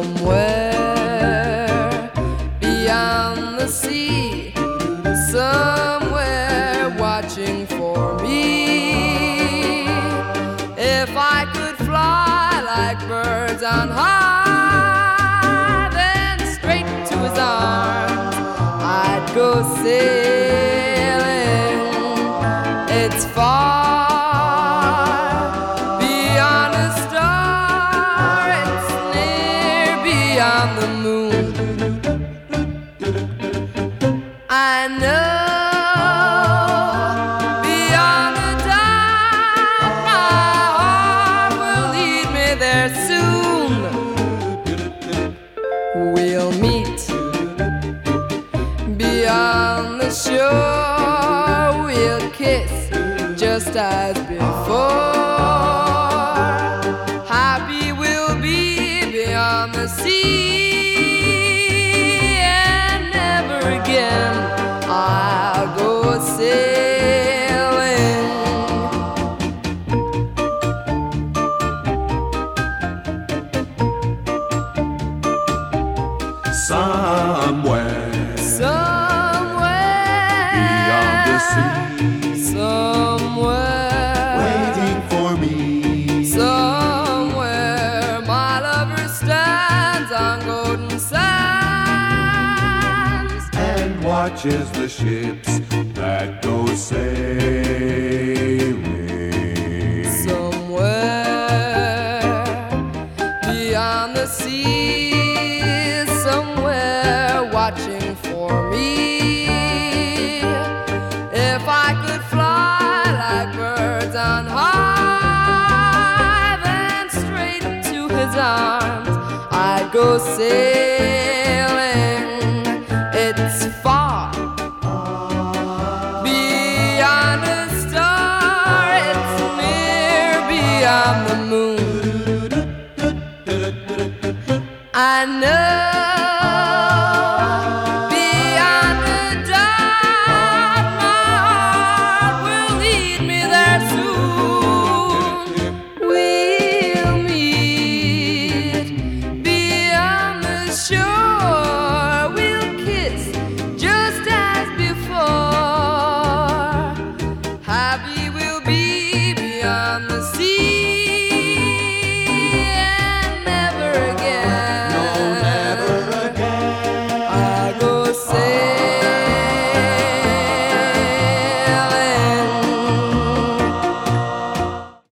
somewhere beyond the sea, somewhere watching for me. If I could fly like birds on high, then straight to his arms I'd go sailing. It's far beyond a star, it's near beyond the moon. I know beyond the dark my heart will lead me there soon. We'll meet beyond the shore, we'll kiss just as before. Happy we'll be beyond the sea, and never again I'll go sailing. Somewhere, Somewhere beyond the sea, somewhere waiting for me. Somewhere my lover stands on golden sands And watches the ships that go sailing. somewhere beyond the sea, somewhere watching for me. If I could fly like birds on high, then straight to his arms I'd go sailing. It's far beyond a star, it's near beyond the moon. I know beyond the dark my heart will lead me there soon. We'll meet beyond the shore.